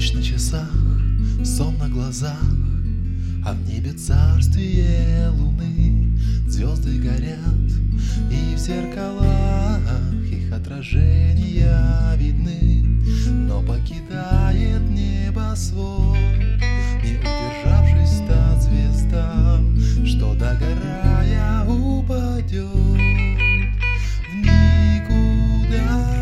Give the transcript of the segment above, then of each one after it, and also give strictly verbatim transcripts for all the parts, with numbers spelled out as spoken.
Ночь на часах, сон на глазах, а в небе царствие луны. Звезды горят, и в зеркалах их отражения видны. Но покидает небосвод, не удержавшись та звезда, что догорая упадет в никуда.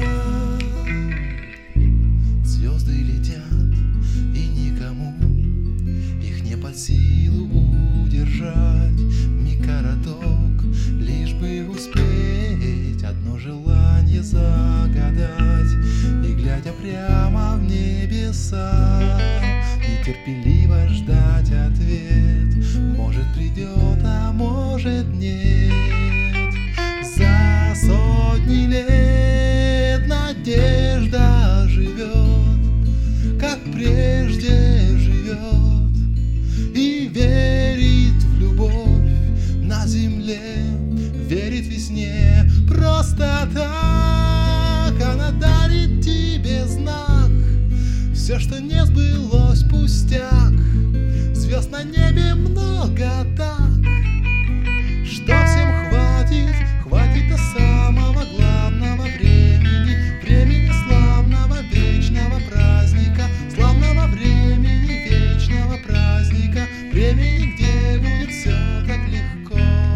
Звезды летят, и никому их не под силу удержать. Миг короток, лишь бы успеть одно желание загадать. И глядя прямо в небеса, нетерпеливо ждать ответ. Может придет, а может нет. За сотни лет надежда живет, как прежде живет, и верит в любовь на земле, верит весне. Просто так она дарит тебе знак. Все, что не сбылось, пустяк. Звезд на небе много так, что всем хватит, хватит до самого главного времени. Времени славного, вечного праздника, славного времени, вечного праздника. Времени, где будет все так легко.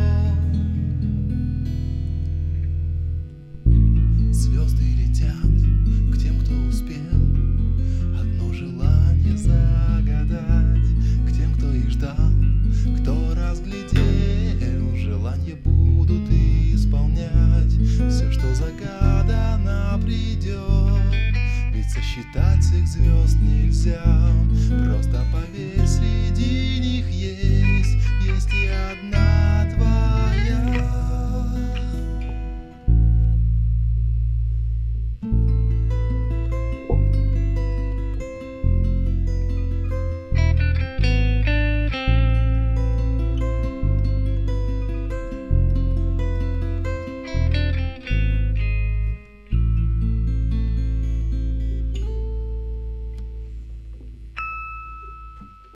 Звезды летят к тем, кто успел одно желание загадать, к тем, кто их ждал, кто разглядел. Желания будут исполнять все, что загадано придет. Ведь сосчитать всех звезд нельзя, просто поверь.